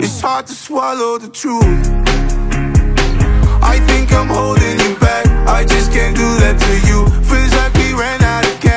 It's hard to swallow the truth. I think I'm holding you back, I just can't do that to you. Feels like we ran out of gas.